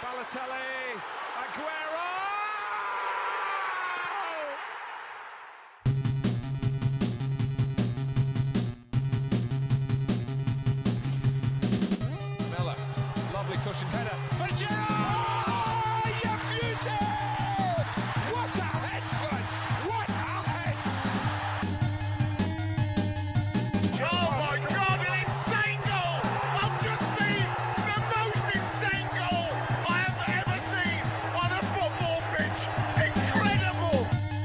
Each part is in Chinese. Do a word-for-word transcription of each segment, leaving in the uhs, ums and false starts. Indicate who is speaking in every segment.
Speaker 1: Balotelli, Aguero! Miller, lovely cushion header. But Giroud! You beauty! What a head, son! What a head! Oh my God, an insane goal! I've just seen the most insane goal I have ever seen on a football pitch. Incredible!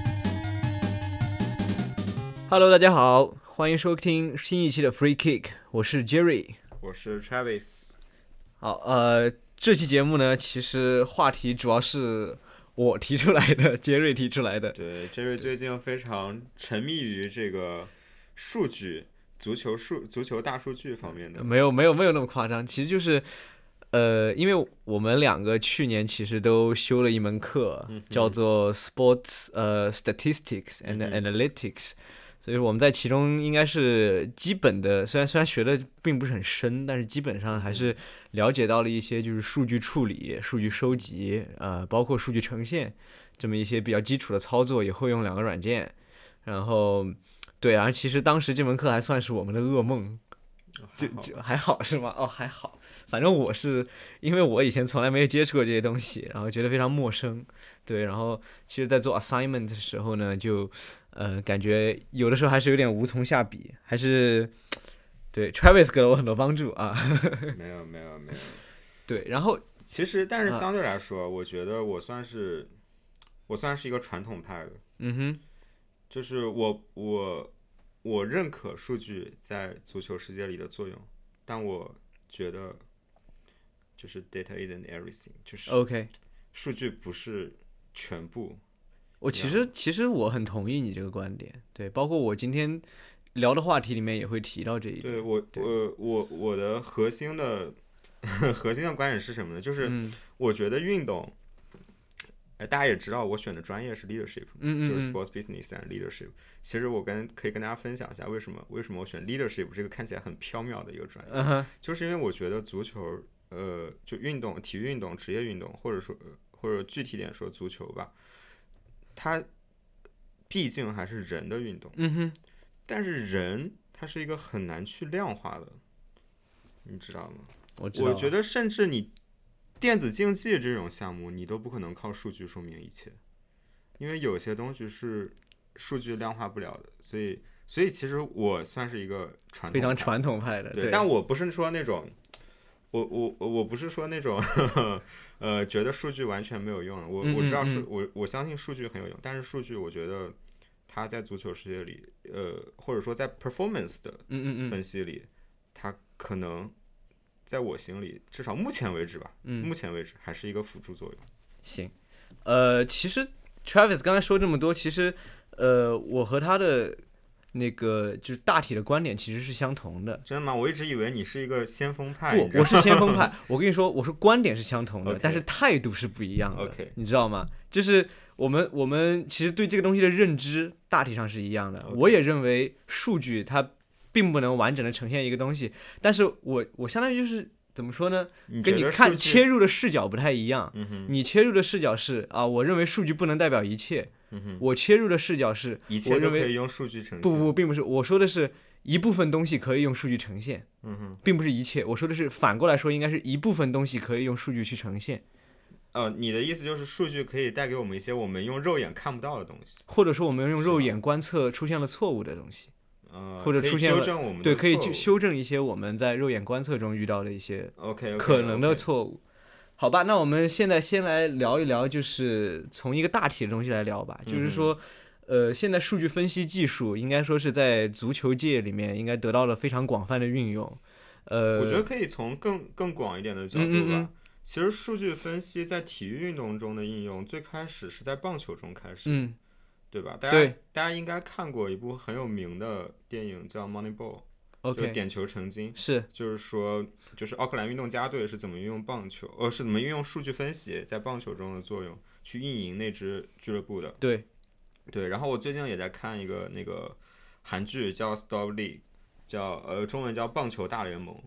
Speaker 2: Hello， 大家好，欢迎收听新一期的 Free Kick， 我是 Jerry。
Speaker 3: 我是 Travis。
Speaker 2: 好，呃，这期节目呢，其实话题主要是我提出来的，杰瑞提出来的。
Speaker 3: 对，Jerry最近非常沉迷于这个数据、足球数、足球大数据方面的。
Speaker 2: 没有，没有，没有那么夸张。其实就是，呃，因为我们两个去年其实都修了一门课，
Speaker 3: 嗯、
Speaker 2: 叫做 Sports 呃 Statistics and Analytics。嗯所以我们在其中应该是基本的，虽然虽然学的并不是很深，但是基本上还是了解到了一些就是数据处理、数据收集，呃，包括数据呈现这么一些比较基础的操作，也会用两个软件。然后，对啊，其实当时这门课还算是我们的噩梦，就就还好是吗？哦，还好，反正我是因为我以前从来没有接触过这些东西，然后觉得非常陌生。对，然后其实在做 assignment 的时候呢，就呃感觉有的时候还是有点无从下笔，还是对 Travis 给了我很多帮助啊。
Speaker 3: 没有没有没有。
Speaker 2: 对，然后
Speaker 3: 其实但是相对来说，啊、我觉得我算是我算是一个传统派的。
Speaker 2: 嗯哼，
Speaker 3: 就是我我我认可数据在足球世界里的作用，但我觉得就是 data isn't everything， 就是
Speaker 2: OK，
Speaker 3: 数据不是全部。
Speaker 2: 我其实其实我很同意你这个观点，对，包括我今天聊的话题里面也会提到这一点。
Speaker 3: 对我我我我的核心的核心的观点是什么呢？就是我觉得运动，呃、嗯，大家也知道我选的专业是 leadership，
Speaker 2: 嗯嗯嗯，
Speaker 3: 就是 sports business and leadership。其实我跟可以跟大家分享一下为什么为什么我选 leadership 这个看起来很缥缈的一个专业，
Speaker 2: uh-huh.
Speaker 3: 就是因为我觉得足球，呃，就运动、体育运动、职业运动，或者说或者具体点说足球吧。它毕竟还是人的运动，
Speaker 2: 嗯哼，
Speaker 3: 但是人它是一个很难去量化的，你知道吗？
Speaker 2: 我知道。
Speaker 3: 我觉得甚至你电子竞技这种项目，你都不可能靠数据说明一切，因为有些东西是数据量化不了的，所以所以其实我算是一个传统
Speaker 2: 非常传统派的，
Speaker 3: 对，
Speaker 2: 对，
Speaker 3: 但我不是说那种。我我我不是说那种呵呵呃觉得数据完全没有用，我我知道数我我相信数据很有用，但是数据我觉得它在足球世界里，呃或者说在 performance 的分析里，
Speaker 2: 嗯嗯嗯
Speaker 3: 它可能在我心里至少目前为止吧，
Speaker 2: 嗯，
Speaker 3: 目前为止还是一个辅助作用。
Speaker 2: 行，呃，其实 Travis 刚才说这么多，其实呃我和他的。那个就是大体的观点其实是相同的。
Speaker 3: 真的吗？我一直以为你是一个先锋派。
Speaker 2: 不，我是先锋派。我跟你说，我说观点是相同的，
Speaker 3: okay.
Speaker 2: 但是态度是不一样的。
Speaker 3: Okay.
Speaker 2: 你知道吗？就是我们我们其实对这个东西的认知大体上是一样的。
Speaker 3: Okay.
Speaker 2: 我也认为数据它并不能完整的呈现一个东西，但是我我相当于就是怎么说呢？
Speaker 3: 你
Speaker 2: 跟你看切入的视角不太一样。
Speaker 3: 嗯、
Speaker 2: 你切入的视角是啊，我认为数据不能代表一切。
Speaker 3: 嗯、
Speaker 2: 我切入的视角是，
Speaker 3: 一切都可以用数据呈现。
Speaker 2: 不不，并不是，我说的是一部分东西可以用数据呈现，
Speaker 3: 嗯、
Speaker 2: 并不是一切。我说的是反过来说，应该是一部分东西可以用数据去呈现。
Speaker 3: 呃，你的意思就是数据可以带给我们一些我们用肉眼看不到的东西，
Speaker 2: 或者说我们用肉眼观测出现了错误的东西，
Speaker 3: 呃，
Speaker 2: 或者出现了
Speaker 3: 可以纠正我们的
Speaker 2: 对，可以去修正一些我们在肉眼观测中遇到的一些可能的错误。
Speaker 3: okay, okay, okay.
Speaker 2: 好吧，那我们现在先来聊一聊，就是从一个大体的东西来聊吧，
Speaker 3: 嗯、
Speaker 2: 就是说，呃，现在数据分析技术应该说是在足球界里面应该得到了非常广泛的运用。呃，
Speaker 3: 我觉得可以从更更广一点的角度吧。
Speaker 2: 嗯嗯嗯
Speaker 3: 其实数据分析在体育运动中的应用，最开始是在棒球中开始，
Speaker 2: 嗯，
Speaker 3: 对吧？大家
Speaker 2: 对
Speaker 3: 大家应该看过一部很有名的电影叫《Moneyball》。
Speaker 2: Okay,
Speaker 3: 就是点球成金，
Speaker 2: 是，
Speaker 3: 就是说，就是奥克兰运动家队是怎么运用棒球，呃，是怎么运用数据分析在棒球中的作用，去运营那支俱乐部的。
Speaker 2: 对，
Speaker 3: 对。然后我最近也在看一个那个韩剧叫《Stop League》，叫呃中文叫《棒球大联盟》。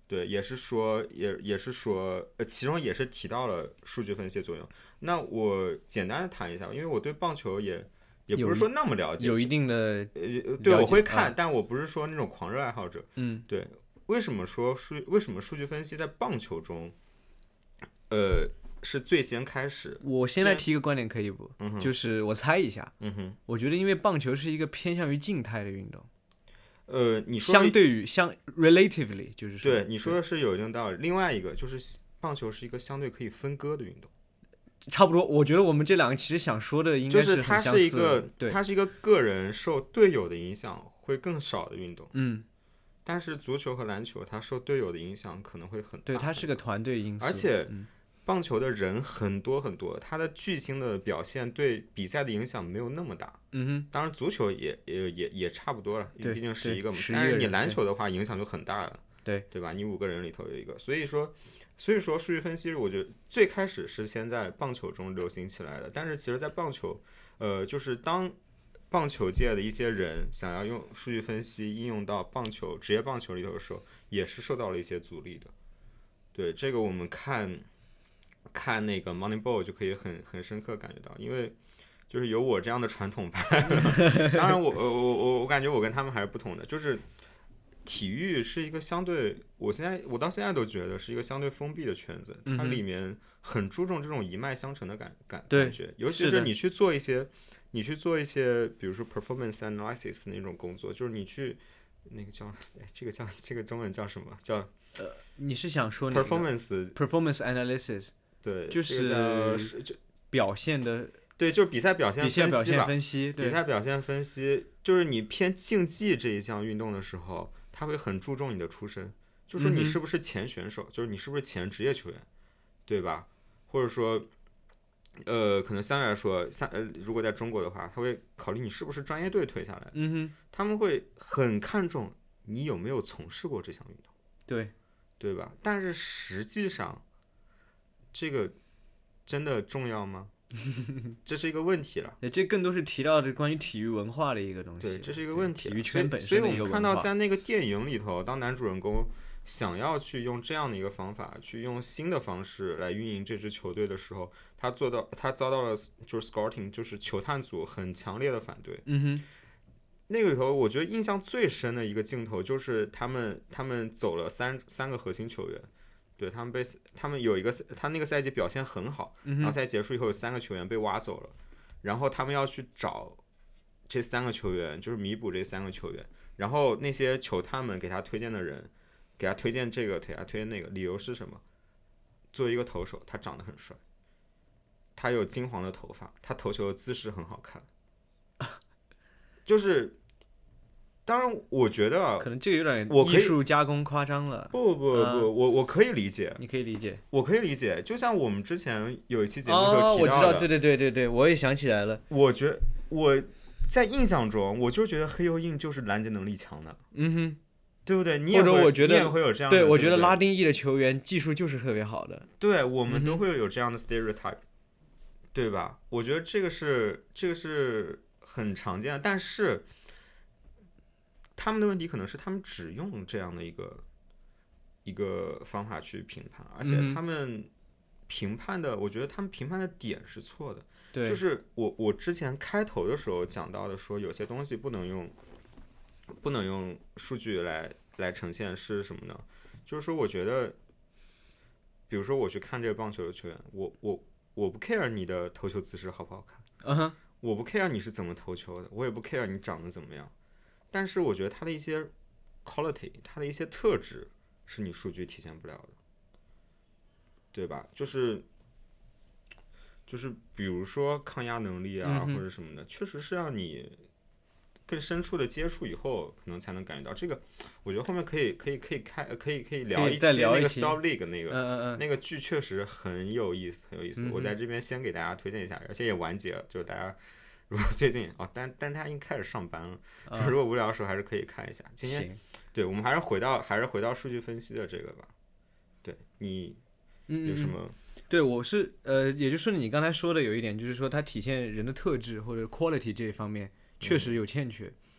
Speaker 3: 对，也是说，也也是说，呃，其中也是提到了数据分析的作用。那我简单的谈一下，因为我对棒球也也不是说那么了解，
Speaker 2: 有一定的
Speaker 3: 呃，对，我会看，
Speaker 2: 啊、
Speaker 3: 但我不是说那种狂热爱好者。
Speaker 2: 嗯，
Speaker 3: 对，为什么说数为什么数据分析在棒球中，呃，是最先开始？
Speaker 2: 我先来提一个观点可以不？
Speaker 3: 嗯哼，
Speaker 2: 就是我猜一下，
Speaker 3: 嗯哼，
Speaker 2: 我觉得因为棒球是一个偏向于静态的运动。
Speaker 3: 呃，你说
Speaker 2: 相对于相 relatively 就是说，
Speaker 3: 对你说的是有一定道理。另外一个就是棒球是一个相对可以分割的运动，
Speaker 2: 差不多。我觉得我们这两个其实想说的应该
Speaker 3: 就是它
Speaker 2: 是
Speaker 3: 是一个，
Speaker 2: 对，
Speaker 3: 它是一个个人受队友的影响会更少的运动。
Speaker 2: 嗯，
Speaker 3: 但是足球和篮球它受队友的影响可能会很大，
Speaker 2: 对，它是个团队因素，
Speaker 3: 而且。
Speaker 2: 嗯
Speaker 3: 棒球的人很多很多，他的巨星的表现对比赛的影响没有那么大。
Speaker 2: 嗯哼，
Speaker 3: 当然足球也也也也差不多了，
Speaker 2: 对，
Speaker 3: 毕竟十一个嘛。
Speaker 2: 个
Speaker 3: 但是你篮球的话，影响就很大了，
Speaker 2: 对
Speaker 3: 对吧？你五个人里头有一个，所以说，所以说数据分析，我觉得最开始是先在棒球中流行起来的。但是其实，在棒球，呃，就是当棒球界的一些人想要用数据分析应用到棒球职业棒球里头的时候，也是受到了一些阻力的。对这个，我们看。看那个 Moneyball 就可以很很深刻感觉到，因为就是有我这样的传统派，当然我我我我感觉我跟他们还是不同的，就是体育是一个相对，我现在我到现在都觉得是一个相对封闭的圈子，它里面很注重这种一脉相承的感感感觉，尤其是你去做一些你去做一些比如说 performance analysis 那种工作，就是你去那个叫哎这个叫这个中文叫什么叫
Speaker 2: 呃你是想说
Speaker 3: performance
Speaker 2: performance analysis？
Speaker 3: 对，
Speaker 2: 就是表现的，
Speaker 3: 对，就是比赛表现分析吧。
Speaker 2: 比赛表现分析，
Speaker 3: 比赛表现分析，就是你偏竞技这一项运动的时候，他会很注重你的出身，就是你是不是前选手，嗯、就是你是不是前职业球员，对吧？或者说，呃，可能相对来说，像呃，如果在中国的话，他会考虑你是不是专业队退下来，
Speaker 2: 嗯哼，
Speaker 3: 他们会很看重你有没有从事过这项运动，
Speaker 2: 对，
Speaker 3: 对吧？但是实际上。这个真的重要吗？这是一个问题了。
Speaker 2: 对，这更多是提到的关于体育文化的一个东西。
Speaker 3: 对，这是一个问题。
Speaker 2: 体育圈本
Speaker 3: 身的一个文化。所以，所以我们看到在那个电影里头，当男主人公想要去用这样的一个方法，去用新的方式来运营这支球队的时候，他做到，他遭到了就是 scouting， 就是球探组很强烈的反对。
Speaker 2: 嗯哼。
Speaker 3: 那个里头，我觉得印象最深的一个镜头就是他们他们走了三三个核心球员。对他们被他们有一个他那个赛季表现很好，
Speaker 2: 嗯、
Speaker 3: 然后赛季结束以后有三个球员被挖走了，然后他们要去找这三个球员，就是弥补这三个球员，然后那些球探们给他推荐的人，给他推荐这个，给他推荐那个，理由是什么？作为一个投手，他长得很帅，他有金黄的头发，他投球的姿势很好看，就是。当然，我觉得
Speaker 2: 可能这个有点艺术加工夸张了。
Speaker 3: 不不不不，
Speaker 2: 呃、
Speaker 3: 我我可以理解，
Speaker 2: 你可以理解，
Speaker 3: 我可以理解。就像我们之前有一期节目就
Speaker 2: 提到的，哦，我知道，对对对对对，我也想起来了。
Speaker 3: 我觉我在印象中，我就觉得黑油印就是拦截能力强的，
Speaker 2: 嗯哼，
Speaker 3: 对不对？你也会，
Speaker 2: 或者我觉得
Speaker 3: 你也会有这样的，
Speaker 2: 对，
Speaker 3: 对
Speaker 2: 我觉得拉丁裔的球员技术就是特别好的，
Speaker 3: 对，我们都会有这样的 stereotype，、嗯、对吧？我觉得这个是这个是很常见的，但是。他们的问题可能是他们只用这样的一个一个方法去评判，而且他们评判的，嗯、我觉得他们评判的点是错的。
Speaker 2: 对，
Speaker 3: 就是我我之前开头的时候讲到的，说有些东西不能用不能用数据来来呈现是什么呢？就是说，我觉得，比如说我去看这个棒球的球员，我我我不 care 你的投球姿势好不好看，
Speaker 2: 嗯哼，
Speaker 3: 我不 care 你是怎么投球的，我也不 care 你长得怎么样。但是我觉得它的一些 quality， 它的一些特质是你数据体现不了的，对吧？就是就是比如说抗压能力啊，
Speaker 2: 嗯、
Speaker 3: 或者什么的，确实是让你更深处的接触以后，可能才能感觉到。这个我觉得后面可以可以可以开可以可以聊一期那个 Stop League 那个、
Speaker 2: 嗯嗯嗯、
Speaker 3: 那个剧确实很有意思，很有意思。
Speaker 2: 嗯、
Speaker 3: 我在这边先给大家推荐一下，而且也完结了，就是大家。如果最近哦，但但他已经开始上班了，嗯、如果无聊的时候还是可以看一下。今天，对我们还是回到还是回到数据分析的这个吧。对你有什么？
Speaker 2: 嗯、对，我是呃，也就是你刚才说的有一点，就是说它体现人的特质或者 quality 这一方面确实有欠缺。
Speaker 3: 嗯、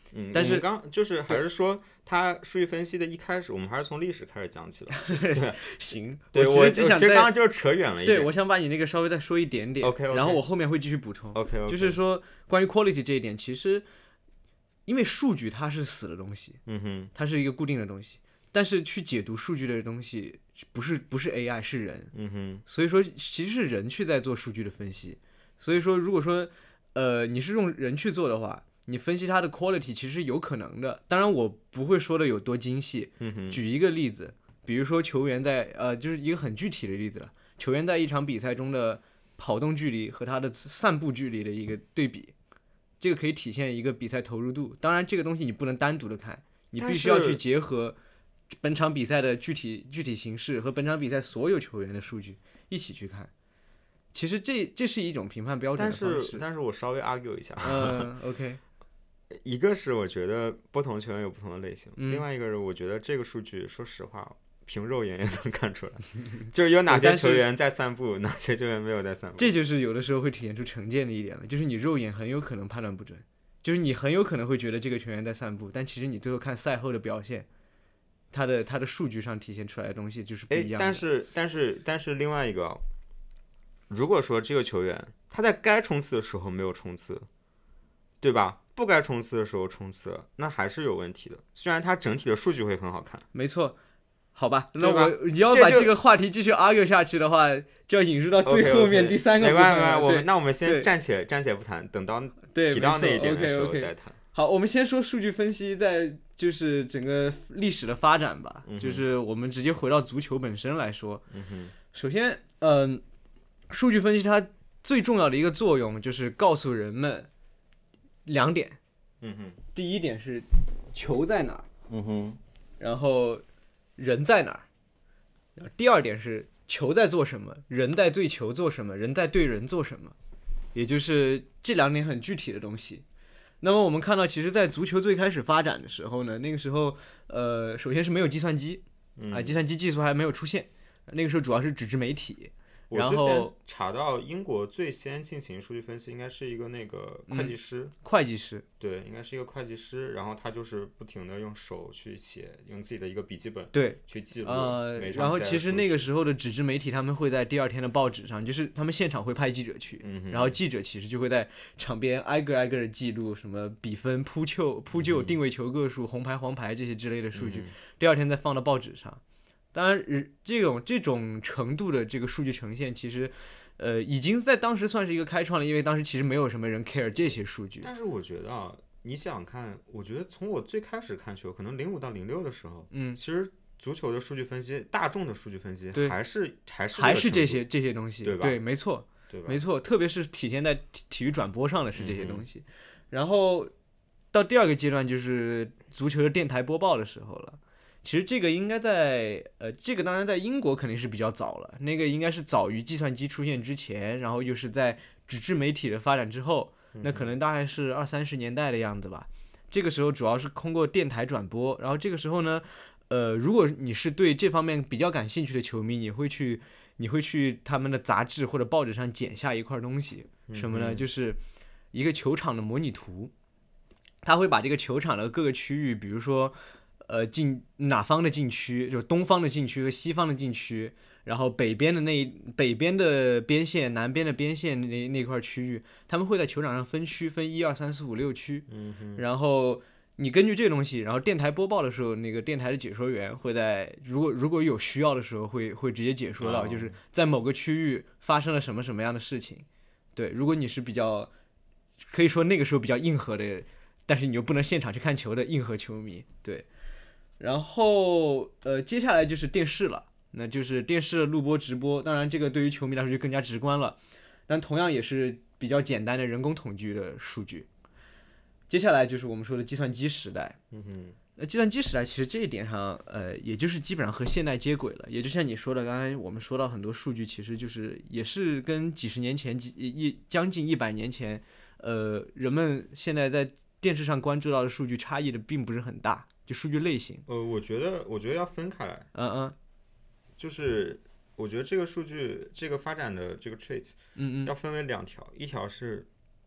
Speaker 3: 嗯，
Speaker 2: 但是
Speaker 3: 刚就是还是说，它数据分析的一开始，我们还是从历史开始讲起的。对，
Speaker 2: 行，
Speaker 3: 对
Speaker 2: 我其实只想
Speaker 3: 其实刚刚就是扯远了一点。
Speaker 2: 对，我想把你那个稍微再说一点点
Speaker 3: OK，
Speaker 2: 然后我后面会继续补充。
Speaker 3: OK，
Speaker 2: 就是说关于 quality 这一点，其实因为数据它是死的东西，
Speaker 3: 嗯哼，
Speaker 2: 它是一个固定的东西，但是去解读数据的东西不是不是 A I 是人，
Speaker 3: 嗯哼，
Speaker 2: 所以说其实是人去在做数据的分析。所以说如果说呃你是用人去做的话，你分析它的 quality 其实是有可能的，当然我不会说的有多精细。
Speaker 3: 嗯哼，
Speaker 2: 举一个例子，比如说球员在呃就是一个很具体的例子了，球员在一场比赛中的跑动距离和他的散步距离的一个对比，这个可以体现一个比赛投入度。当然这个东西你不能单独的看，你必须要去结合本场比赛的具体具体形势和本场比赛所有球员的数据一起去看。其实这这是一种评判标准的方式。
Speaker 3: 但是但是我稍微 argue 一下。
Speaker 2: 嗯 ，OK。
Speaker 3: 一个是我觉得不同球员有不同的类型，
Speaker 2: 嗯、
Speaker 3: 另外一个是我觉得这个数据，说实话，凭肉眼也能看出来，就是有哪些球员在散步，哪些球员没有在散步。
Speaker 2: 这就是有的时候会体现出成见的一点了，就是你肉眼很有可能判断不准，就是你很有可能会觉得这个球员在散步，但其实你最后看赛后的表现，他的他的数据上体现出来的东西就是不一样的。
Speaker 3: 但是但是但是另外一个，如果说这个球员他在该冲刺的时候没有冲刺，对吧？不该冲刺的时候冲刺，那还是有问题的。虽然它整体的数据会很好看，
Speaker 2: 没错。好吧，那
Speaker 3: 吧
Speaker 2: 我你要把这个话题继续 argue 下去的话，就要引入到最后面第三个部分。
Speaker 3: 没关系，没关系，我们那我们先暂且暂且不谈，等到提到那一点的时候再谈。
Speaker 2: 好，我们先说数据分析在就是整个历史的发展吧，
Speaker 3: 嗯、
Speaker 2: 就是我们直接回到足球本身来说。
Speaker 3: 嗯哼，
Speaker 2: 首先，嗯、呃，数据分析它最重要的一个作用就是告诉人们两点。
Speaker 3: 嗯哼，
Speaker 2: 第一点是球在哪儿，
Speaker 3: 嗯哼，
Speaker 2: 然后人在哪儿。第二点是球在做什么，人在对球做什么，人在对人做什么，也就是这两点很具体的东西。那么我们看到，其实，在足球最开始发展的时候呢，那个时候，呃，首先是没有计算机，啊，计算机技术还没有出现，那个时候主要是纸质媒体。然后
Speaker 3: 我之前查到英国最先进行数据分析，应该是一个那个会计师。
Speaker 2: 嗯、会计师。
Speaker 3: 对，应该是一个会计师，然后他就是不停的用手去写，用自己的一个笔记本
Speaker 2: 对
Speaker 3: 去记录。
Speaker 2: 呃，然后其实那个时候的纸质媒体，他们会在第二天的报纸上，就是他们现场会派记者去，
Speaker 3: 嗯、
Speaker 2: 然后记者其实就会在场边挨个挨个的记录什么比分、扑救、扑救、定位球个数、红牌、黄牌这些之类的数据，
Speaker 3: 嗯、
Speaker 2: 第二天再放到报纸上。当然，这种这种程度的这个数据呈现，其实。呃，已经在当时算是一个开创了，因为当时其实没有什么人 care 这些数据。
Speaker 3: 但是我觉得啊，你想想看，我觉得从我最开始看球，可能零五到零六的时候，
Speaker 2: 嗯，
Speaker 3: 其实足球的数据分析，大众的数据分析，还是还是
Speaker 2: 还是这些这些东西，
Speaker 3: 对吧？
Speaker 2: 对，没错，
Speaker 3: 对吧？
Speaker 2: 没错，特别是体现在体体育转播上的是这些东西。嗯、然后到第二个阶段就是足球的电台播报的时候了。其实这个应该在呃，这个当然在英国肯定是比较早了，那个应该是早于计算机出现之前，然后又是在纸质媒体的发展之后，那可能大概是二三十年代的样子吧。这个时候主要是通过电台转播，然后这个时候呢，呃，如果你是对这方面比较感兴趣的球迷，你会去你会去他们的杂志或者报纸上剪下一块东西，什么呢？就是一个球场的模拟图，他会把这个球场的各个区域，比如说。呃，禁哪方的禁区，就是东方的禁区和西方的禁区，然后北边的那北边的边线、南边的边线那那块区域，他们会在球场上分区，分一二三四五六区。
Speaker 3: 嗯哼。
Speaker 2: 然后你根据这个东西，然后电台播报的时候，那个电台的解说员会在如果如果有需要的时候会，会会直接解说到，就是在某个区域发生了什么什么样的事情。对，如果你是比较可以说那个时候比较硬核的，但是你又不能现场去看球的硬核球迷，对。然后，呃，接下来就是电视了，那就是电视录播直播。当然，这个对于球迷来说就更加直观了，但同样也是比较简单的人工统计的数据。接下来就是我们说的计算机时代。
Speaker 3: 嗯哼。
Speaker 2: 那计算机时代其实这一点上，呃，也就是基本上和现代接轨了。也就像你说的，刚才我们说到很多数据，其实就是也是跟几十年前、几一将近一百年前，呃，人们现在在电视上关注到的数据差异的并不是很大。就数据类型，
Speaker 3: 呃，我觉得，我觉得要分开来，
Speaker 2: 嗯嗯，
Speaker 3: 就是我觉得这个数据，这个发展的这个 traits，
Speaker 2: 嗯嗯，
Speaker 3: 要分为两条，一条是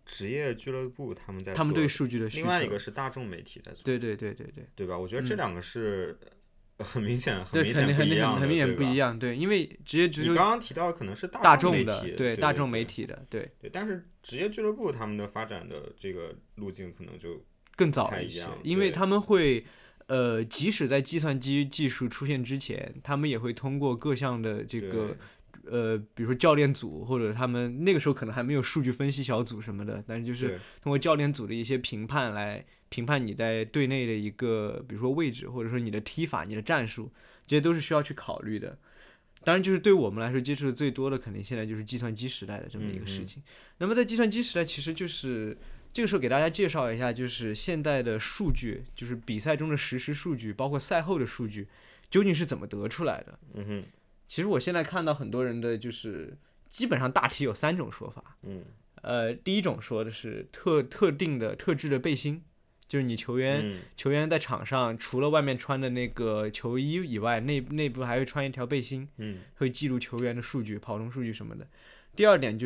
Speaker 3: 职业俱乐部他们在做，
Speaker 2: 他们对数据的需求，
Speaker 3: 另外一个是大众媒体在做，
Speaker 2: 对对对对对，
Speaker 3: 对吧？我觉得这两个是很明显、
Speaker 2: 嗯、
Speaker 3: 很明显不一样的，
Speaker 2: 很明显不一样，对，因为职业足球
Speaker 3: 你刚刚提到可能是
Speaker 2: 大
Speaker 3: 众媒
Speaker 2: 的，
Speaker 3: 体，
Speaker 2: 对大众媒
Speaker 3: 体
Speaker 2: 的，对
Speaker 3: 对，但是职业俱乐部他们的发展的这个路径可能就
Speaker 2: 更早一些，因为他们会。呃，即使在计算机技术出现之前，他们也会通过各项的这个，呃，比如说教练组，或者他们那个时候可能还没有数据分析小组什么的，但是就是通过教练组的一些评判来评判你在队内的一个，比如说位置，或者说你的踢法、你的战术，这些都是需要去考虑的。当然，就是对我们来说接触的最多的，肯定现在就是计算机时代的这么一个事情。
Speaker 3: 嗯、
Speaker 2: 那么在计算机时代，其实就是。这个时候给大家介绍一下，就是现代的数据，就是比赛中的实时数据，包括赛后的数据，究竟是怎么得出来的？
Speaker 3: 嗯哼，
Speaker 2: 其实我现在看到很多人的就是基本上大体有三种说法。
Speaker 3: 嗯，
Speaker 2: 呃，第一种说的是特特定的特制的背心，就是你球员、
Speaker 3: 嗯、
Speaker 2: 球员在场上除了外面穿的那个球衣以外，内内部还会穿一条背心，
Speaker 3: 嗯，
Speaker 2: 会记录球员的数据、跑动数据什么的。第二点就是。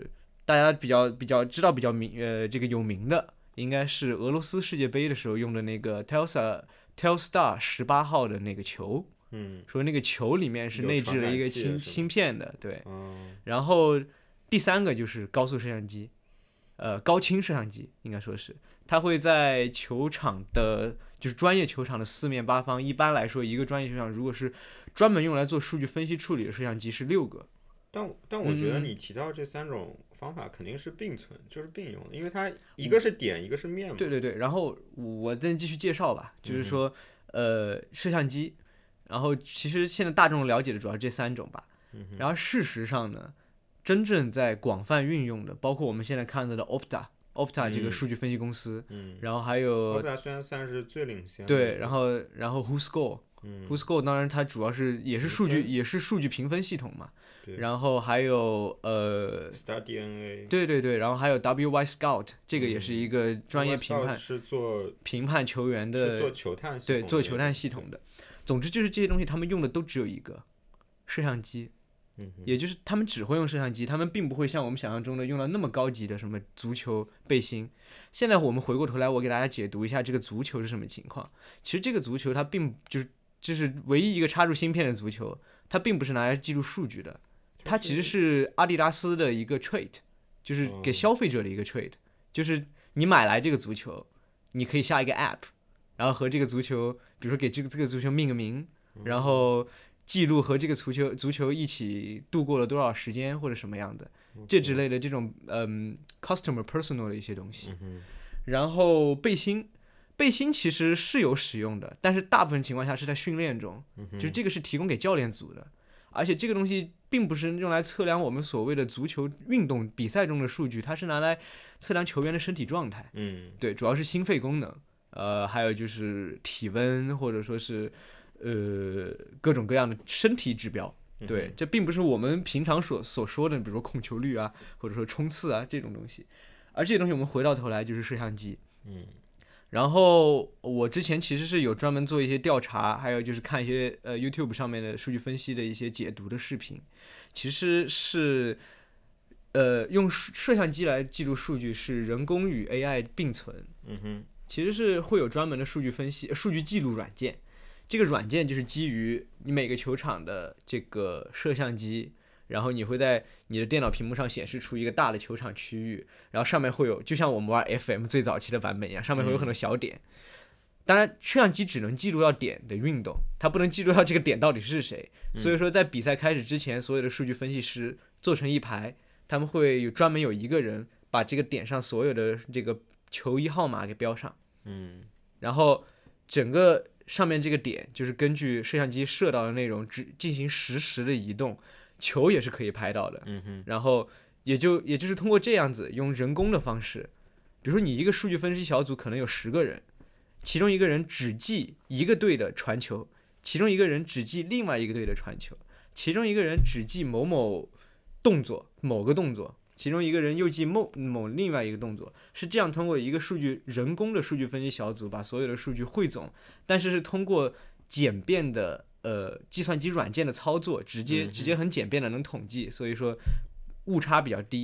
Speaker 2: 大家比较比较知道比较名呃这个有名的，应该是俄罗斯世界杯的时候用的那个 Telstar Telstar 十八号的那个球，
Speaker 3: 嗯，
Speaker 2: 说那个球里面是内置了一个芯芯片的，对、
Speaker 3: 嗯，
Speaker 2: 然后第三个就是高速摄像机，呃高清摄像机应该说是，它会在球场的就是专业球场的四面八方，一般来说一个专业球场如果是专门用来做数据分析处理的摄像机是六个。
Speaker 3: 但但我觉得你提到这三种方法肯定是并存，嗯、就是并用的，因为它一个是点，嗯、一个是面嘛。
Speaker 2: 对对对，然后我再继续介绍吧，就是说，
Speaker 3: 嗯、
Speaker 2: 呃，摄像机，然后其实现在大众了解的主要是这三种吧。
Speaker 3: 嗯、
Speaker 2: 然后事实上呢，真正在广泛运用的，包括我们现在看到的 Opta。Opta 这个数据分析公司，
Speaker 3: 嗯，
Speaker 2: 然后还有
Speaker 3: Opta 虽然算是最领先的，
Speaker 2: 对，然后然后 WhoScore，
Speaker 3: 嗯
Speaker 2: WhoScore 当然它主要是也是数据也是数据评分系统嘛，
Speaker 3: 对，
Speaker 2: 然后还有呃
Speaker 3: StarDNA，
Speaker 2: 对对对，然后还有 W Y Scout， 这个也是一个专业评判，
Speaker 3: 嗯、是做
Speaker 2: 评判球员的，
Speaker 3: 是做球探系
Speaker 2: 统对，做球探系统的。总之就是这些东西他们用的都只有一个摄像机。
Speaker 3: 嗯、
Speaker 2: 也就是他们只会用摄像机，他们并不会像我们想象中的用到那么高级的什么足球背心。现在我们回过头来，我给大家解读一下这个足球是什么情况。其实这个足球它并就是就是唯一一个插入芯片的足球，它并不是拿来记录数据的，它其实是阿迪达斯的一个 trait， 就是给消费者的一个 trait， 就是你买来这个足球，你可以下一个 app， 然后和这个足球，比如说给这个这个足球命个名，然后记录和这个足球足球一起度过了多少时间或者什么样的，这之类的这种嗯 customer personal 的一些东西。然后背心，背心其实是有使用的，但是大部分情况下是在训练中，就是这个是提供给教练组的，而且这个东西并不是用来测量我们所谓的足球运动比赛中的数据，它是拿来测量球员的身体状态。
Speaker 3: 嗯，
Speaker 2: 对，主要是心肺功能，呃，还有就是体温或者说是。呃，各种各样的身体指标，对，这并不是我们平常所所说的，比如说控球率啊，或者说冲刺啊这种东西。而这些东西我们回到头来就是摄像机，
Speaker 3: 嗯。
Speaker 2: 然后我之前其实是有专门做一些调查，还有就是看一些呃 YouTube 上面的数据分析的一些解读的视频，其实是呃用摄像机来记录数据是人工与 A I 并存，
Speaker 3: 嗯哼，
Speaker 2: 其实是会有专门的数据分析、数据记录软件。这个软件就是基于你每个球场的这个摄像机，然后你会在你的电脑屏幕上显示出一个大的球场区域，然后上面会有，就像我们玩 F M 最早期的版本一样，上面会有很多小点。嗯、当然，摄像机只能记录到点的运动，它不能记录到这个点到底是谁。
Speaker 3: 嗯、
Speaker 2: 所以说，在比赛开始之前，所有的数据分析师做成一排，他们会有专门有一个人把这个点上所有的这个球衣号码给标上。
Speaker 3: 嗯，
Speaker 2: 然后整个。上面这个点就是根据摄像机摄到的内容只进行实时的移动，球也是可以拍到的。
Speaker 3: 嗯哼，
Speaker 2: 然后也就也就是通过这样子用人工的方式，比如说你一个数据分析小组可能有十个人，其中一个人只记一个队的传球，其中一个人只记另外一个队的传球，其中一个人只记某某动作某个动作，其中一个人又记某某另外一个动作，是这样通过一个数据人工的数据分析小组把所有的数据汇总，但是是通过简便的呃计算机软件的操作，直接直接很简便的能统计，所以说误差比较低。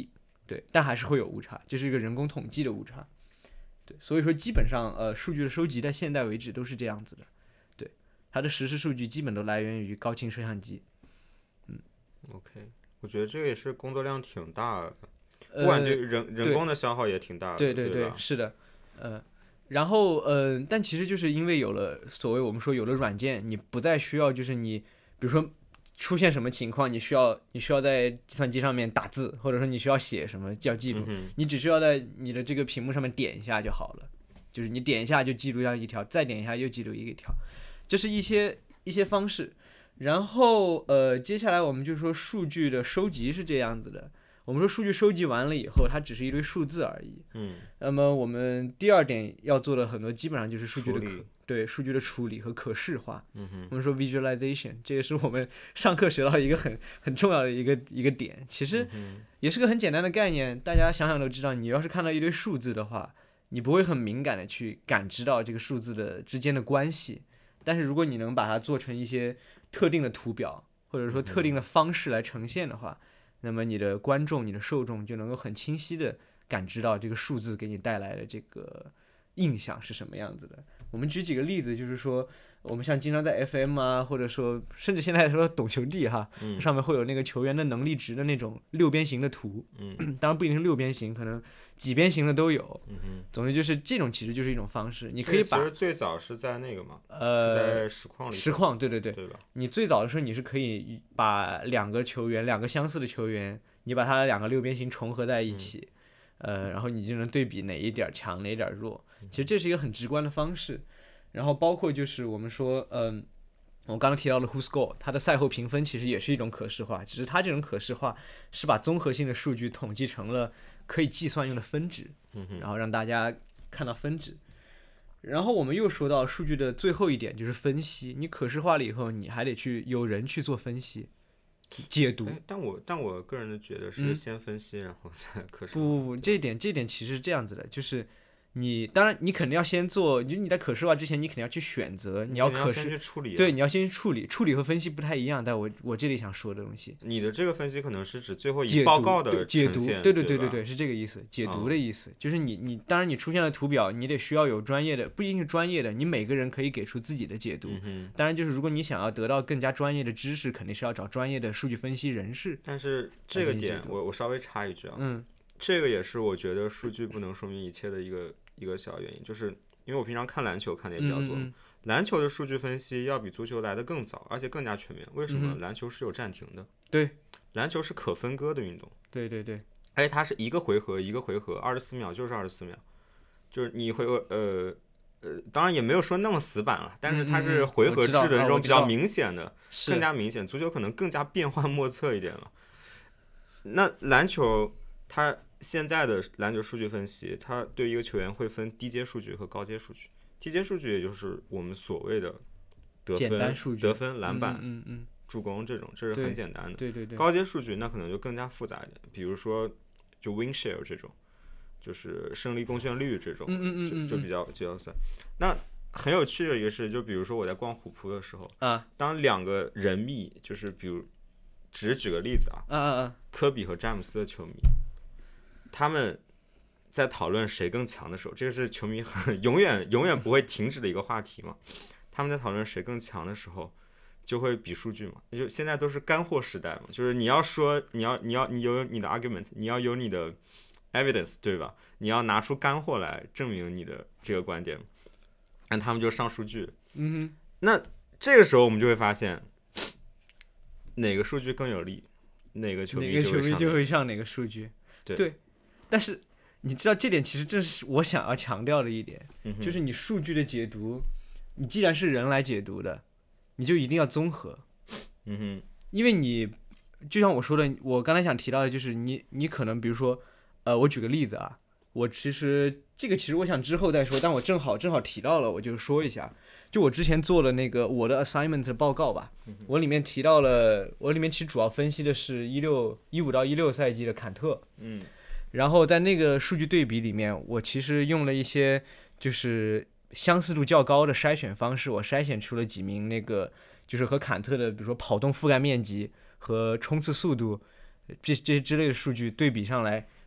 Speaker 2: 对，但还是会有误差，这是一个人工统计的误差。对，所以说基本上呃数据的收集在现代为止都是这样子的。对，它的实时数据基本都来源于高清摄像机。嗯
Speaker 3: ，OK， 我觉得这个也是工作量挺大的，不管对人、呃、人工的消耗也挺大的。
Speaker 2: 对对
Speaker 3: 对,
Speaker 2: 对, 对，是的，呃。然后，呃，但其实就是因为有了所谓我们说有了软件，你不再需要就是你，比如说出现什么情况，你需要你需要在计算机上面打字，或者说你需要写什么叫记录，
Speaker 3: 嗯、
Speaker 2: 你只需要在你的这个屏幕上面点一下就好了，就是你点一下就记录上一条，再点一下又记录一条，这是一些一些方式。然后，呃，接下来我们就说数据的收集是这样子的。我们说数据收集完了以后，它只是一堆数字而已。
Speaker 3: 嗯。
Speaker 2: 那么我们第二点要做的很多，基本上就是数据的
Speaker 3: 可
Speaker 2: 对数据的处理和可视化。
Speaker 3: 嗯哼。
Speaker 2: 我们说 visualization， 这也是我们上课学到一个很很重要的一个一个点。其实也是个很简单的概念，大家想想都知道。你要是看到一堆数字的话，你不会很敏感的去感知到这个数字的之间的关系。但是如果你能把它做成一些特定的图表，或者说特定的方式来呈现的话，那么你的观众、你的受众就能够很清晰的感知到这个数字给你带来的这个印象是什么样子的。我们举几个例子，就是说我们像经常在 F M 啊，或者说甚至现在说懂球帝哈、
Speaker 3: 嗯，
Speaker 2: 上面会有那个球员的能力值的那种六边形的图，
Speaker 3: 嗯，
Speaker 2: 当然不一定是六边形，可能几边形的都有。
Speaker 3: 嗯，
Speaker 2: 总之就是这种其实就是一种方式，你可以把。
Speaker 3: 其实最早是在那个嘛，
Speaker 2: 呃，
Speaker 3: 是在实况里。
Speaker 2: 实况，对对对，
Speaker 3: 对吧？
Speaker 2: 你最早的时候你是可以把两个球员，两个相似的球员，你把它的两个六边形重合在一起，嗯、呃，然后你就能对比哪一点强，哪一点弱。其实这是一个很直观的方式。然后包括就是我们说，嗯、呃，我刚刚提到了 Who Score， 它的赛后评分其实也是一种可视化，只是它这种可视化是把综合性的数据统计成了可以计算用的分值，然后让大家看到分值。然后我们又说到数据的最后一点就是分析，你可视化了以后，你还得去有人去做分析、解读。
Speaker 3: 但我但我个人的觉得是先分析，嗯、然后再可视化。
Speaker 2: 不不不，这一点这一点其实是这样子的，就是你当然你肯定要先做，就你在可视化之前，你肯定要去选择，你要可视，
Speaker 3: 先去处理、啊。
Speaker 2: 对，你要先去处理，处理和分析不太一样，但我我这里想说的东西。
Speaker 3: 你的这个分析可能是指最后以报告的
Speaker 2: 解读，对对对对对，是这个意思，解读的意思，
Speaker 3: 哦、
Speaker 2: 就是你你当然你出现了图表，你得需要有专业的，不一定是专业的，你每个人可以给出自己的解读。
Speaker 3: 嗯、
Speaker 2: 当然就是如果你想要得到更加专业的知识，肯定是要找专业的数据分析人士。
Speaker 3: 但是这个点我我稍微插一句啊，
Speaker 2: 嗯，
Speaker 3: 这个也是我觉得数据不能说明一切的一个。一个小原因，就是因为我平常看篮球看的也比较多，
Speaker 2: 嗯嗯
Speaker 3: 篮球的数据分析要比足球来的更早，而且更加全面。为什么？
Speaker 2: 嗯、
Speaker 3: 篮球是有暂停的，
Speaker 2: 对，
Speaker 3: 篮球是可分割的运动，
Speaker 2: 对对对，
Speaker 3: 而且它是一个回合一个回合，二十四秒就是二十四秒，就是你回合呃呃，当然也没有说那么死板了，但是它是回合制的那种比较明显的，
Speaker 2: 嗯、
Speaker 3: 更加明显。足球可能更加变幻莫测一点了。那篮球它。现在的篮球数据分析，它对一个球员会分低阶数据和高阶数据。低阶数据也就是我们所谓的得分、得分、篮板、
Speaker 2: 嗯嗯、
Speaker 3: 助攻这种，这是很简单的。
Speaker 2: 对对对。
Speaker 3: 高阶数据那可能就更加复杂一点，比如说就 win share 这种，就是胜利贡献率这种，
Speaker 2: 嗯嗯嗯
Speaker 3: 就就比较就要算。那很有趣的一个是，就比如说我在逛虎扑的时候，
Speaker 2: 啊，
Speaker 3: 当两个人密，就是比如只举个例子啊，
Speaker 2: 啊啊啊，
Speaker 3: 科比和詹姆斯的球迷。他们在讨论谁更强的时候，这个是球迷很永远永远不会停止的一个话题嘛。他们在讨论谁更强的时候，就会比数据嘛。就现在都是干货时代嘛，就是你要说你要你要你有你的 argument， 你要有你的 evidence， 对吧？你要拿出干货来证明你的这个观点。那他们就上数据。
Speaker 2: 嗯哼。
Speaker 3: 那这个时候我们就会发现，哪个数据更有利，哪个球迷
Speaker 2: 哪个球迷就会上哪个数据。
Speaker 3: 对。
Speaker 2: 对但是你知道这点其实正是我想要强调的一点，
Speaker 3: 嗯、
Speaker 2: 就是你数据的解读，你既然是人来解读的，你就一定要综合。
Speaker 3: 嗯哼，
Speaker 2: 因为你就像我说的，我刚才想提到的就是你你可能比如说，呃，我举个例子啊，我其实这个其实我想之后再说，但我正好正好提到了，我就说一下。就我之前做了那个我的 assignment 的报告吧，我里面提到了，我里面其实主要分析的是一六一五到一六赛季的坎特。
Speaker 3: 嗯。
Speaker 2: 然后在那个数据对比里面，我其实用了一些就是相似度较高的筛选方式，我筛选出了几名那个就是和坎特的，比如说跑动覆盖面积和冲刺速度这这些之类的数据对比上来，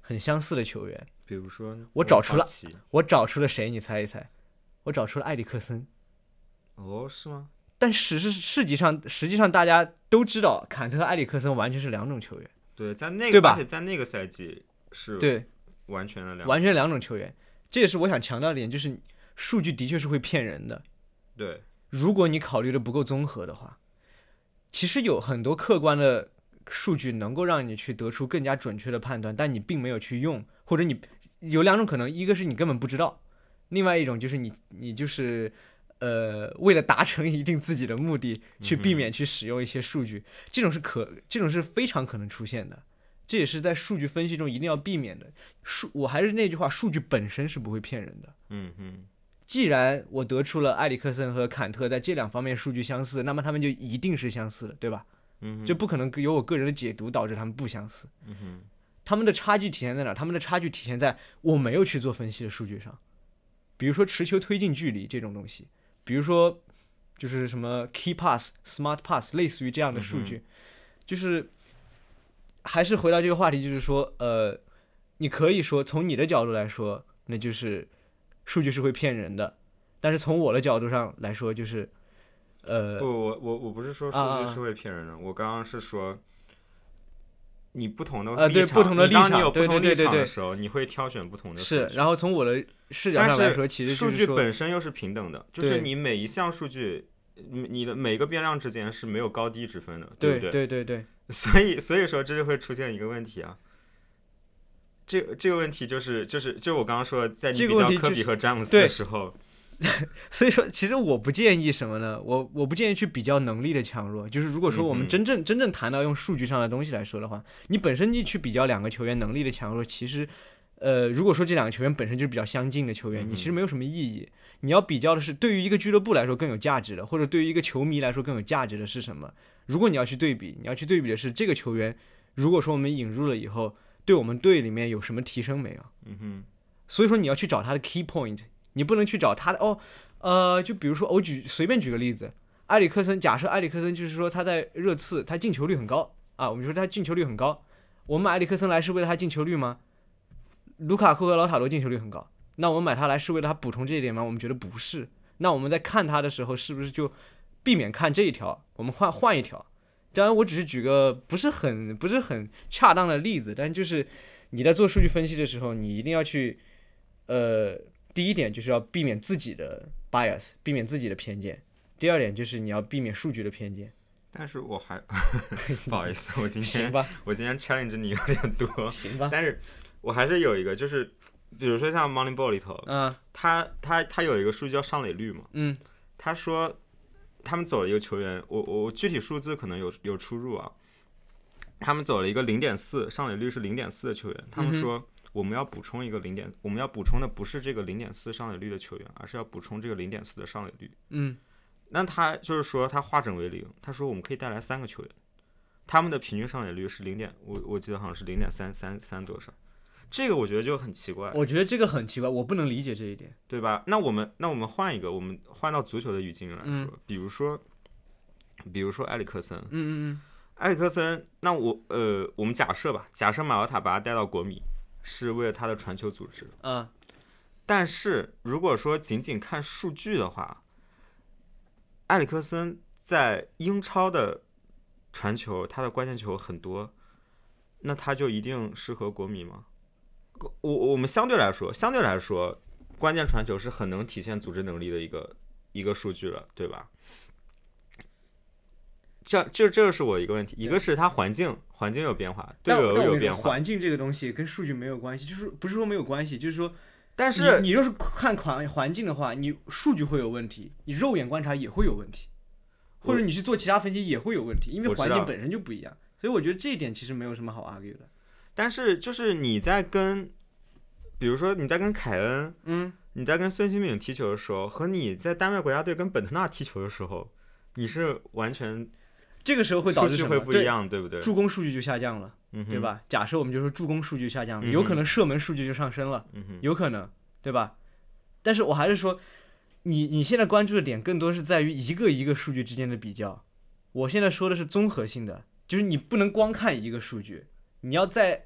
Speaker 2: 很相似的球员。
Speaker 3: 比如说呢，
Speaker 2: 我找出了
Speaker 3: 好奇
Speaker 2: 我找出了谁？你猜一猜？我找出了埃里克森。
Speaker 3: 哦，是吗？
Speaker 2: 但实是实际上，实际上大家都知道，坎特和埃里克森完全是两种球员。
Speaker 3: 对，在那个，
Speaker 2: 对吧
Speaker 3: 而且在那个赛季是
Speaker 2: 对，
Speaker 3: 完全的两
Speaker 2: 完全两种球员。这也是我想强调的一点，就是数据的确是会骗人的。
Speaker 3: 对，
Speaker 2: 如果你考虑的不够综合的话，其实有很多客观的数据能够让你去得出更加准确的判断，但你并没有去用，或者你有两种可能，一个是你根本不知道，另外一种就是你你就是呃为了达成一定自己的目的，去避免去使用一些数据，这种是可这种是非常可能出现的。这也是在数据分析中一定要避免的。数，我还是那句话，数据本身是不会骗人的。
Speaker 3: 嗯嗯，
Speaker 2: 既然我得出了埃里克森和坎特在这两方面数据相似，那么他们就一定是相似的，对吧？
Speaker 3: 嗯，
Speaker 2: 这不可能由我个人的解读导致他们不相似。
Speaker 3: 嗯哼，
Speaker 2: 他们的差距体现在哪？他们的差距体现在我没有去做分析的数据上，比如说持球推进距离这种东西，比如说就是什么 key pass、smart pass， 类似于这样的数据，
Speaker 3: 嗯、
Speaker 2: 就是还是回到这个话题，就是说，呃，你可以说从你的角度来说，那就是数据是会骗人的，但是从我的角度上来说，就是呃，
Speaker 3: 不，我我我不是说数据是会骗人的，啊、我刚刚是说。你不同的立场，
Speaker 2: 呃，对不同的立场，
Speaker 3: 你有不同立场的时候，
Speaker 2: 对对对对
Speaker 3: 你会挑选不同的数
Speaker 2: 据。是，然后从我的视角上来说，其实
Speaker 3: 数据本身又是平等的，就是你每一项数据，你的每个变量之间是没有高低之分的，
Speaker 2: 对
Speaker 3: 不对？
Speaker 2: 对对对。
Speaker 3: 所以所以说这就会出现一个问题啊。这这个问题就是就是就是我刚刚说的，在你比较科比和詹姆斯的时候。
Speaker 2: 所以说，其实我不建议什么呢？我我不建议去比较能力的强弱。就是如果说我们真正、嗯、真正谈到用数据上的东西来说的话，你本身你去比较两个球员能力的强弱，其实，呃，如果说这两个球员本身就是比较相近的球员，你其实没有什么意义。你要比较的是，对于一个俱乐部来说更有价值的，或者对于一个球迷来说更有价值的是什么？如果你要去对比，你要去对比的是这个球员，如果说我们引入了以后，对我们队里面有什么提升没有？
Speaker 3: 嗯哼。
Speaker 2: 所以说你要去找他的 key point。你不能去找他的哦，呃，就比如说我举随便举个例子，埃里克森，假设埃里克森就是说他在热刺他进球率很高啊，我们说他进球率很高，我们买埃里克森来是为了他进球率吗？卢卡库和劳塔罗进球率很高，那我们买他来是为了他补充这一点吗？我们觉得不是。那我们在看他的时候，是不是就避免看这一条，我们换换一条？当然，我只是举个不是很不是很恰当的例子，但就是你在做数据分析的时候，你一定要去，呃。第一点就是要避免自己的 bias， 避免自己的偏见。第二点就是你要避免数据的偏见。
Speaker 3: 但是我还不好意思，我今天
Speaker 2: 行吧，
Speaker 3: 我今天 challenge 你有点多。
Speaker 2: 行吧。
Speaker 3: 但是我还是有一个，就是比如说像 Moneyball 里头，
Speaker 2: 嗯，
Speaker 3: 他他他有一个数据叫上垒率嘛，
Speaker 2: 嗯，
Speaker 3: 他说他们走了一个球员，我我具体数字可能有有出入啊。他们走了一个零点四上垒率是零点四的球员，他们说。嗯，我们要补充一个零点，我们要补充的不是这个零点四上垒率的球员，而是要补充这个零点四的上垒率。
Speaker 2: 嗯，
Speaker 3: 那他就是说他化整为零，他说我们可以带来三个球员，他们的平均上垒率是零点，我我记得好像是零点三三三多少，这个我觉得就很奇怪。
Speaker 2: 我觉得这个很奇怪，我不能理解这一点，
Speaker 3: 对吧？那我们那我们换一个，我们换到足球的语境来说，
Speaker 2: 嗯、
Speaker 3: 比如说，比如说埃里克森，
Speaker 2: 嗯嗯嗯，
Speaker 3: 埃里克森，那我呃，我们假设吧，假设马奥塔把他带到国米。是为了他的传球组织，
Speaker 2: 嗯，
Speaker 3: 但是如果说仅仅看数据的话，埃里克森在英超的传球，他的关键球很多，那他就一定适合国米吗？我我们相对来说，相对来说，关键传球是很能体现组织能力的一个一个数据了，对吧？这这这是我一个问题，一个是它环境环境有变化，队友有变化。
Speaker 2: 环境这个东西跟数据没有关系，就是不是说没有关系，就是说，
Speaker 3: 但是
Speaker 2: 你你要是看环环境的话，你数据会有问题，你肉眼观察也会有问题，或者你去做其他分析也会有问题，因为环境本身就不一样。所以我觉得这一点其实没有什么好 argue 的。
Speaker 3: 但是就是你在跟，比如说你在跟凯恩，
Speaker 2: 嗯，
Speaker 3: 你在跟孙兴慜踢球的时候，和你在丹麦国家队跟本特纳踢球的时候，你是完全。
Speaker 2: 这个时候会导致什么？
Speaker 3: 会不一样， 对, 对不对？
Speaker 2: 助攻数据就下降了，
Speaker 3: 嗯、
Speaker 2: 对吧？假设我们就说助攻数据下降了，
Speaker 3: 嗯、
Speaker 2: 有可能射门数据就上升了，
Speaker 3: 嗯、
Speaker 2: 有可能，对吧？但是我还是说，你你现在关注的点更多是在于一个一个数据之间的比较。我现在说的是综合性的，就是你不能光看一个数据，你要在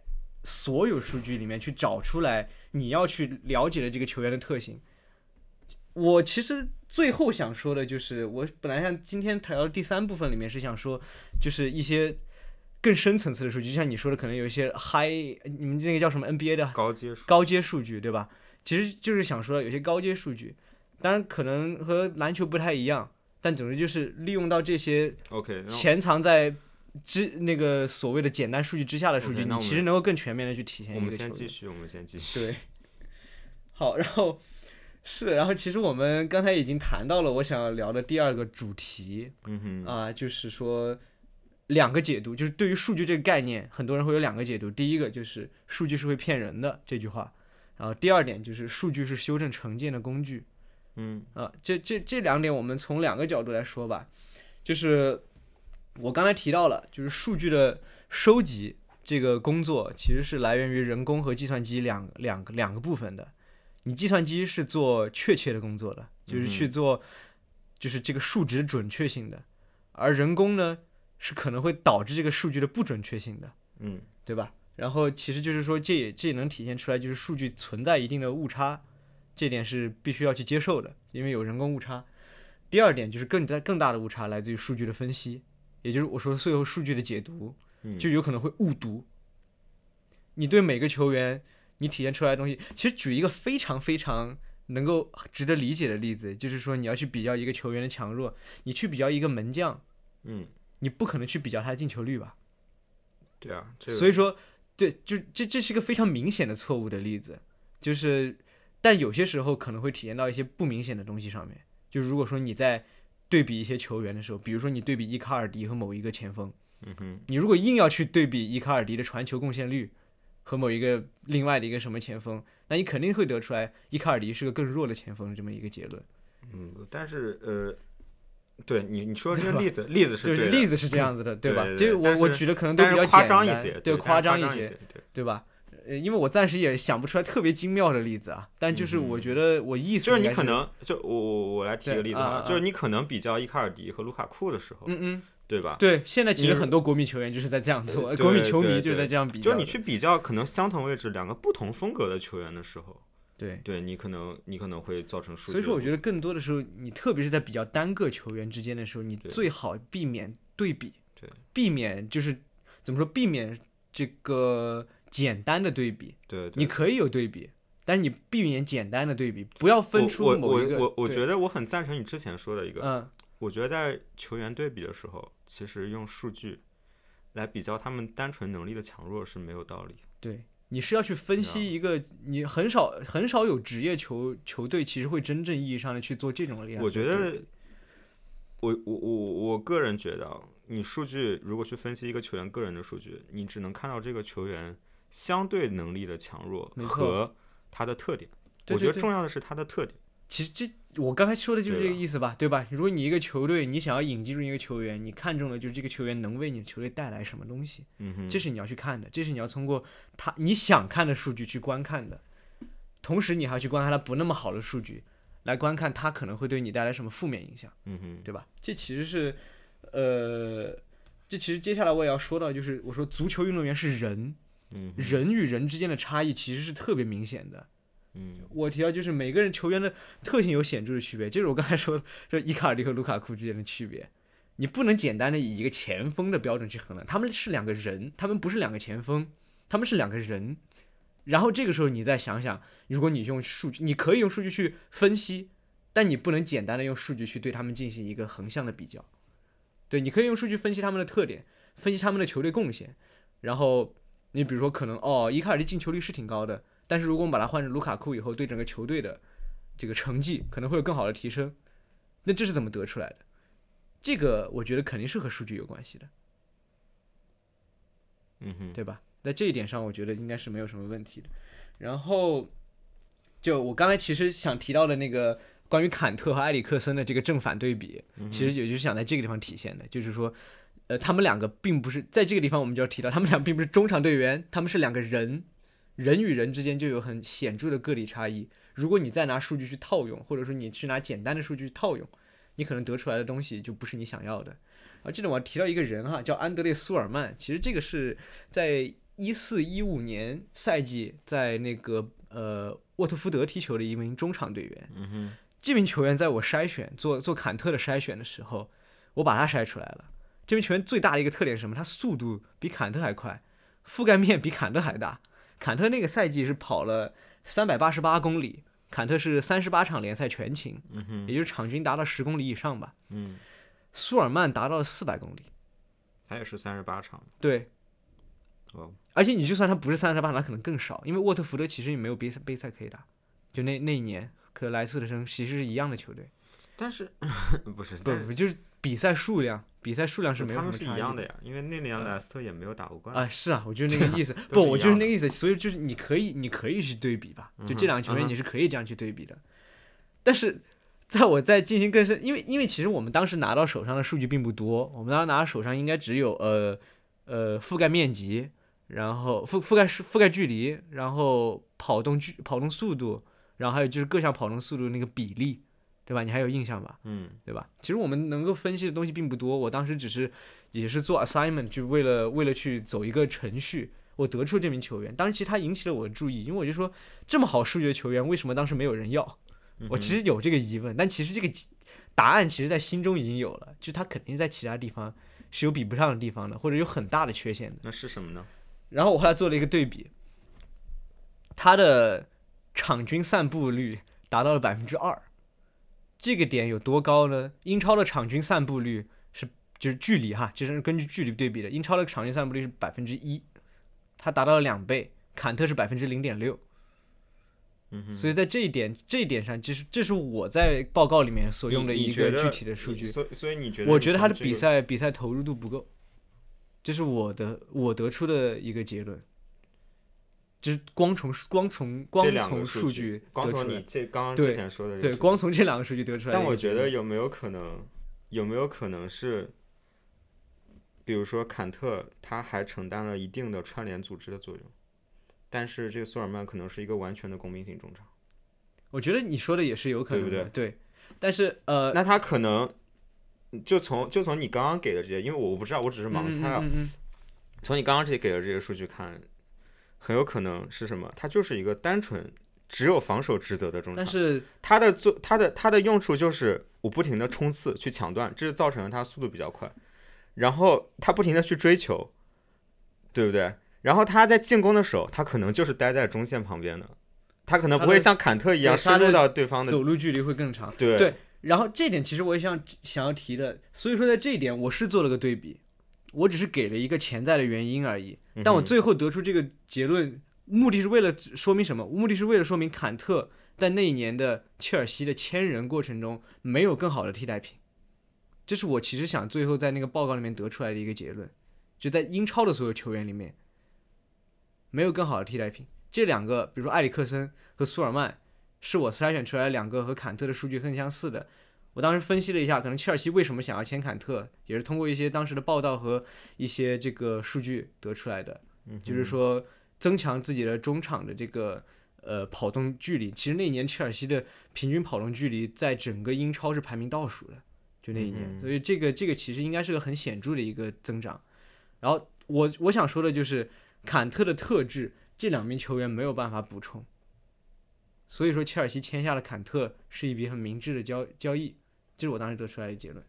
Speaker 2: 所有数据里面去找出来你要去了解的这个球员的特性。我其实最后想说的就是，我本来像今天谈到第三部分里面是想说，就是一些更深层次的数据，就像你说的，可能有一些 high， 你们那个叫什么 N B A 的
Speaker 3: 高阶数
Speaker 2: 高阶数据，对吧？其实就是想说有些高阶数据，当然可能和篮球不太一样，但总之就是利用到这些潜藏在之那个所谓的简单数据之下的数据，
Speaker 3: okay,
Speaker 2: 你其实能够更全面的去体现一个球员。
Speaker 3: 我们先继续，我们先继续。
Speaker 2: 对，好，然后是，然后其实我们刚才已经谈到了我想要聊的第二个主题，
Speaker 3: 嗯哼，
Speaker 2: 啊、呃，就是说两个解读，就是对于数据这个概念，很多人会有两个解读。第一个就是数据是会骗人的这句话，然后第二点就是数据是修正成见的工具。
Speaker 3: 嗯
Speaker 2: 啊，这这这两点我们从两个角度来说吧，就是我刚才提到了，就是数据的收集这个工作其实是来源于人工和计算机两两个两个部分的。你计算机是做确切的工作的，就是去做就是这个数值准确性的，而人工呢是可能会导致这个数据的不准确性的，
Speaker 3: 嗯，
Speaker 2: 对吧？然后其实就是说，这也这也能体现出来，就是数据存在一定的误差，这点是必须要去接受的，因为有人工误差。第二点就是更大更大的误差来自于数据的分析，也就是我说最后数据的解读，就有可能会误读。你对每个球员你体现出来的东西，其实举一个非常非常能够值得理解的例子，就是说你要去比较一个球员的强弱，你去比较一个门将，
Speaker 3: 嗯，
Speaker 2: 你不可能去比较他的进球率吧？
Speaker 3: 对啊，这个、
Speaker 2: 所以说，对，就这这是一个非常明显的错误的例子，就是，但有些时候可能会体现到一些不明显的东西上面。就如果说你在对比一些球员的时候，比如说你对比伊卡尔迪和某一个前锋，
Speaker 3: 嗯哼，
Speaker 2: 你如果硬要去对比伊卡尔迪的传球贡献率和某一个另外的一个什么前锋，那你肯定会得出来伊卡尔迪是个更弱的前锋这么一个结论。
Speaker 3: 嗯，但是呃，对你你说这个例子，例子是对的，
Speaker 2: 例子是这样子的，
Speaker 3: 对
Speaker 2: 吧？
Speaker 3: 对对
Speaker 2: 这我我举的可能都比较
Speaker 3: 夸张一些，
Speaker 2: 对，
Speaker 3: 夸
Speaker 2: 张
Speaker 3: 一
Speaker 2: 些，
Speaker 3: 对
Speaker 2: 对吧？呃，因为我暂时也想不出来特别精妙的例子啊，但就是我觉得我意思
Speaker 3: 就是你可能就我我我来提个例子
Speaker 2: 啊，
Speaker 3: 就是你可能比较伊卡尔迪和卢卡库的时候，
Speaker 2: 嗯嗯。
Speaker 3: 对吧？
Speaker 2: 对，现在其实很多国米球员就是在这样做，国米球迷就是在这样比较。
Speaker 3: 就是你去比较可能相同位置两个不同风格的球员的时候，
Speaker 2: 对，
Speaker 3: 对你可能你可能会造成数据。
Speaker 2: 所以说，我觉得更多的时候，你特别是在比较单个球员之间的时候，你最好避免对比，
Speaker 3: 对，
Speaker 2: 避免就是怎么说，避免这个简单的对比。
Speaker 3: 对，
Speaker 2: 你可以有对比，但是你避免简单的对比，不要分出某一个。
Speaker 3: 我我我觉得我很赞成你之前说的一个，
Speaker 2: 嗯。
Speaker 3: 我觉得在球员对比的时候，其实用数据来比较他们单纯能力的强弱是没有道理。
Speaker 2: 对，你是要去分析一个，你很少很少有职业球球队其实会真正意义上的去做这种类。
Speaker 3: 我觉得，我我我我个人觉得，你数据如果去分析一个球员个人的数据，你只能看到这个球员相对能力的强弱和他的特点。
Speaker 2: 对对对，
Speaker 3: 我觉得重要的是他的特点。
Speaker 2: 其实这我刚才说的就是这个意思吧，对吧？如果你一个球队，你想要引进入一个球员，你看中的就是这个球员能为你的球队带来什么东西，
Speaker 3: 嗯哼，
Speaker 2: 这是你要去看的，这是你要通过他你想看的数据去观看的，同时你还要去观看他不那么好的数据，来观看他可能会对你带来什么负面影响，
Speaker 3: 嗯哼，
Speaker 2: 对吧？这其实是，呃，这其实接下来我也要说到，就是我说足球运动员是人，
Speaker 3: 嗯，
Speaker 2: 人与人之间的差异其实是特别明显的。
Speaker 3: 嗯，
Speaker 2: 我提到就是每个人球员的特性有显著的区别，就是我刚才说的，这伊卡尔迪和卢卡库之间的区别，你不能简单的以一个前锋的标准去衡量，他们是两个人，他们不是两个前锋，他们是两个人。然后这个时候你再想想，如果你用数据，你可以用数据去分析，但你不能简单的用数据去对他们进行一个横向的比较。对，你可以用数据分析他们的特点，分析他们的球队贡献，然后你比如说可能哦，伊卡尔迪进球率是挺高的。但是如果我们把它换成卢卡库以后，对整个球队的这个成绩可能会有更好的提升，那这是怎么得出来的？这个我觉得肯定是和数据有关系的，
Speaker 3: 嗯哼，
Speaker 2: 对吧？在这一点上，我觉得应该是没有什么问题的。然后，就我刚才其实想提到的那个关于坎特和埃里克森的这个正反对比，其实也就是想在这个地方体现的，就是说，呃，他们两个并不是在这个地方，我们就要提到，他们俩并不是中场队员，他们是两个人。人与人之间就有很显著的个体差异，如果你再拿数据去套用，或者说你去拿简单的数据去套用，你可能得出来的东西就不是你想要的。啊，这里我要提到一个人哈，叫安德烈苏尔曼，其实这个是在一四一五年赛季在那个呃沃特福德踢球的一名中场队员。
Speaker 3: 嗯哼，
Speaker 2: 这名球员在我筛选做做坎特的筛选的时候，我把他筛出来了。这名球员最大的一个特点是什么？他速度比坎特还快，覆盖面比坎特还大。坎特那个赛季是跑了三百八十八公里，坎特是三十八场联赛全勤，
Speaker 3: 嗯哼，
Speaker 2: 也就是场均达到十公里以上吧。
Speaker 3: 嗯，
Speaker 2: 苏尔曼达到了四百公里，
Speaker 3: 他也是三十八场。
Speaker 2: 对，
Speaker 3: 哦，
Speaker 2: 而且你就算他不是三十八，他可能更少，因为沃特福德其实也没有杯赛杯赛可以打，就那那一年克莱斯特城其实是一样的球队，
Speaker 3: 但是不是，
Speaker 2: 不
Speaker 3: 但是
Speaker 2: 不就是比赛数量，比赛数量是没有
Speaker 3: 他们
Speaker 2: 什么差异
Speaker 3: 是一样的呀，因为那年莱斯特也没有打过冠
Speaker 2: 啊，是啊，我就是那个意思。
Speaker 3: 都
Speaker 2: 不，我
Speaker 3: 是一样的
Speaker 2: 就是那个意思。所以就是你可以，你可以去对比吧，就这两个球员
Speaker 3: 嗯哼
Speaker 2: 你是可以这样去对比的。但是在我在进行更深，因为因为其实我们当时拿到手上的数据并不多，我们当时拿到手上应该只有呃呃覆盖面积，然后覆覆盖覆盖距离，然后跑动距跑动速度，然后还有就是各项跑动速度那个比例，对吧？你还有印象吧？
Speaker 3: 嗯
Speaker 2: 对吧？其实我们能够分析的东西并不多，我当时只是也是做 assignment，就为了为了去走一个程序，我得出这名球员。当时其实他引起了我的注意，因为我就说这么好数据的球员，为什么当时没有人要？我其实有这个疑问，但其实这个答案其实在心中已经有了，就他肯定在其他地方是有比不上的地方的，或者有很大的缺陷的。
Speaker 3: 那是什么呢？
Speaker 2: 然后我后来做了一个对比，他的场均散步率达到了百分之二。这个点有多高呢？英超的场均散步率是就是距离哈，就是根据距离对比的。英超的场均散步率是百分之一，它达到了两倍。坎特是百分之零点六，所以在这一点这一点上，就是这是我在报告里面所用的一个具体的数据。
Speaker 3: 所以所以你觉得？
Speaker 2: 我觉得他的比赛比赛投入度不够，这是我的我得出的一个结论。就是光从光从光从
Speaker 3: 数
Speaker 2: 据
Speaker 3: 光从你这刚刚之前说的
Speaker 2: 对对，光从这两个数据得出来。
Speaker 3: 但我觉得有没有可能，有没有可能是，比如说坎特他还承担了一定的串联组织的作用，但是这个苏尔曼可能是一个完全的公平性中场。
Speaker 2: 我觉得你说的也是有可能的，
Speaker 3: 对不对？
Speaker 2: 对。但是呃，
Speaker 3: 那他可能就从就从你刚刚给的这些，因为我不知道，我只是盲猜啊。
Speaker 2: 嗯嗯嗯嗯
Speaker 3: 从你刚刚这给的这些数据看。很有可能是什么？他就是一个单纯只有防守职责的中场，
Speaker 2: 但是
Speaker 3: 他的做他的他的用处就是我不停的冲刺去抢断，这是造成了他速度比较快，然后他不停的去追求，对不对？然后他在进攻的时候，他可能就是待在中线旁边的，他可能不会像坎特一样深入到对方的
Speaker 2: 走路距离会更长。
Speaker 3: 对
Speaker 2: 对，然后这点其实我也想想要提的，所以说在这一点我是做了个对比。我只是给了一个潜在的原因而已，但我最后得出这个结论，目的是为了说明什么？目的是为了说明坎特在那一年的切尔西的签人过程中没有更好的替代品，这是我其实想最后在那个报告里面得出来的一个结论，就在英超的所有球员里面没有更好的替代品。这两个，比如说埃里克森和苏尔曼，是我筛选出来两个和坎特的数据很相似的。我当时分析了一下，可能切尔西为什么想要签坎特，也是通过一些当时的报道和一些这个数据得出来的，就是说增强自己的中场的这个呃跑动距离。其实那一年切尔西的平均跑动距离在整个英超是排名倒数的，就那一年，所以这个这个其实应该是个很显著的一个增长。然后我我想说的就是坎特的特质，这两名球员没有办法补充，所以说切尔西签下了坎特是一笔很明智的交交易。这是我当时得出来的结论。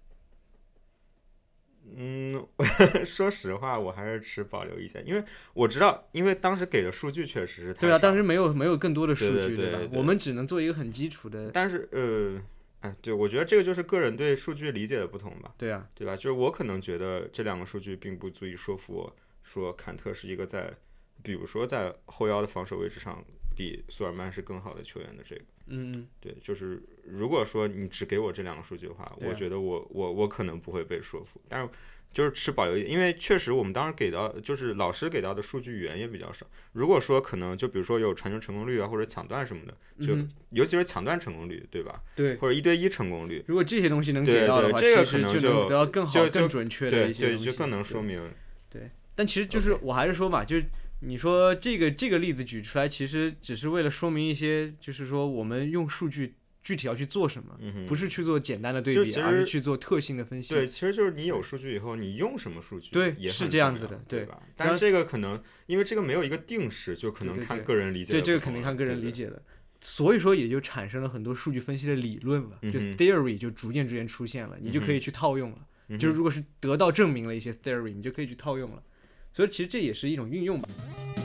Speaker 3: 嗯，说实话，我还是持保留意见，因为我知道，因为当时给的数据确实是太少。
Speaker 2: 对啊，当时没有没有更多的数据，
Speaker 3: 对对对对
Speaker 2: 吧？我们只能做一个很基础的。
Speaker 3: 但是呃，哎，对，我觉得这个就是个人对数据理解的不同吧。
Speaker 2: 对啊，
Speaker 3: 对吧？就是我可能觉得这两个数据并不足以说服我说坎特是一个在，比如说在后腰的防守位置上比苏尔曼是更好的球员的这个。
Speaker 2: 嗯，
Speaker 3: 对，就是如果说你只给我这两个数据的话，
Speaker 2: 啊、
Speaker 3: 我觉得我我我可能不会被说服，但是就是持保留，因为确实我们当时给到就是老师给到的数据源也比较少。如果说可能就比如说有传球成功率啊或者抢断什么的，就、
Speaker 2: 嗯、
Speaker 3: 尤其是抢断成功率，对吧？
Speaker 2: 对，
Speaker 3: 或者一对一成功率，
Speaker 2: 如果这些东西能给到的话，
Speaker 3: 对对，这个可
Speaker 2: 能
Speaker 3: 就
Speaker 2: 能得到更好更准确的一些
Speaker 3: 东西，对对，就更能说明。
Speaker 2: 对，但其实就是我还是说嘛，就是你说这个这个例子举出来，其实只是为了说明一些，就是说我们用数据具体要去做什么，
Speaker 3: 嗯、
Speaker 2: 不是去做简单的对比，而是去做特性的分析。
Speaker 3: 对，其实就是你有数据以后，你用什么数据
Speaker 2: 对，
Speaker 3: 也
Speaker 2: 是这样子的，
Speaker 3: 对吧？但是这个可能因为这个没有一个定式，就可能看个人理解。
Speaker 2: 对，这个肯定看个人理解的。所以说也就产生了很多数据分析的理论了，就 theory 就逐渐逐渐出现了，你就可以去套用了。
Speaker 3: 嗯、
Speaker 2: 就是如果是得到证明了一些 theory， 你就可以去套用了。所以其实这也是一种运用吧。